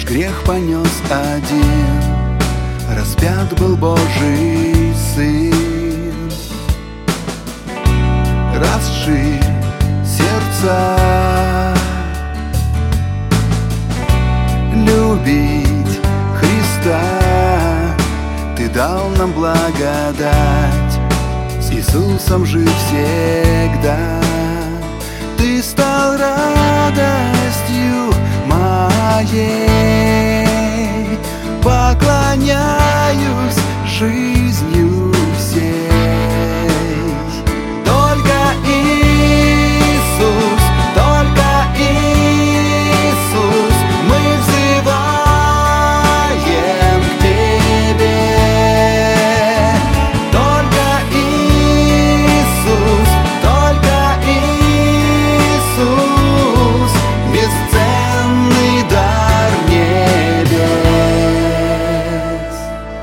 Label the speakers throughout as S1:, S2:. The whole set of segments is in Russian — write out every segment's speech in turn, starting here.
S1: наш грех понес один, распят был Божий Сын. Расширь сердца, любить Христа Ты дал нам благодать, с Иисусом жить всегда. Ты стал радостью моей, поклоняюсь жизнью всей. Только Иисус, только Иисус, мы взываем к Тебе. Только Иисус, бесценный дар небес.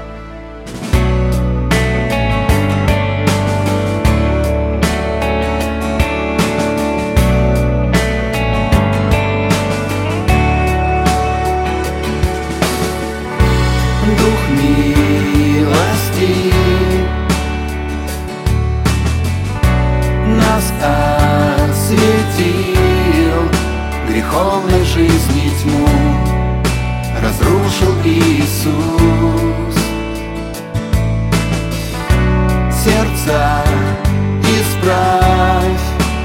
S1: Дух милости нас осветил, греховной жизни тьму разрушил Иисус. Сердца исправь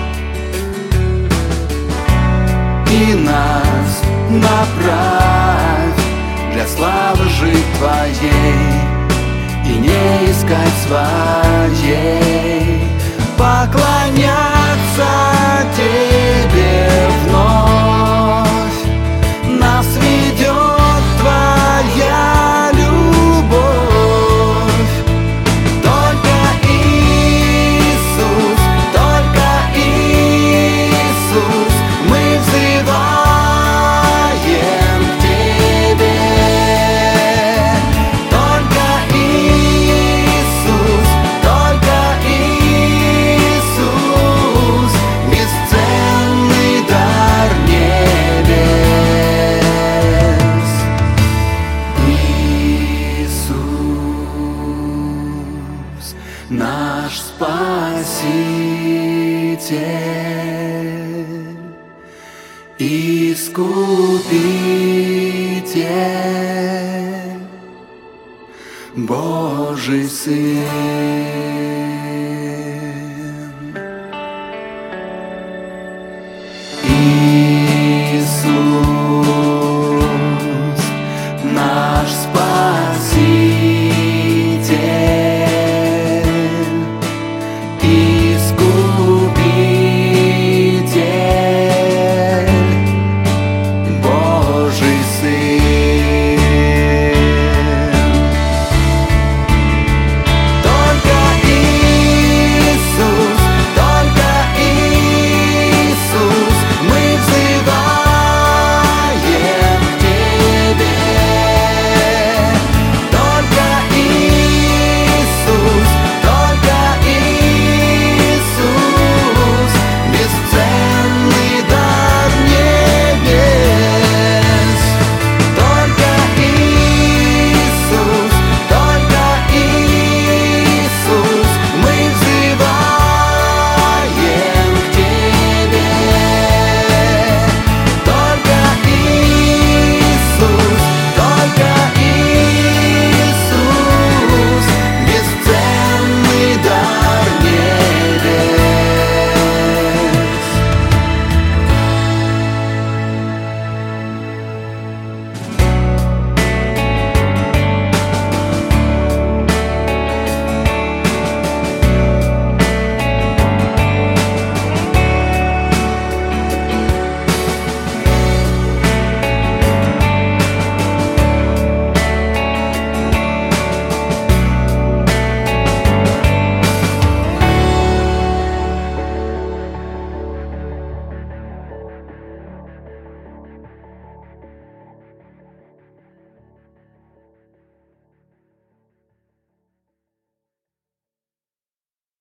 S1: и нас направь для славы жить Твоей и не искать своей. Поклоняться Тебе вновь нас ведет Твоя любовь. Только Иисус, мы взываем к Тебе. Только Иисус, бесценный дар небес. Иисус, наш Спаситель, Искупитель, Божий Сын.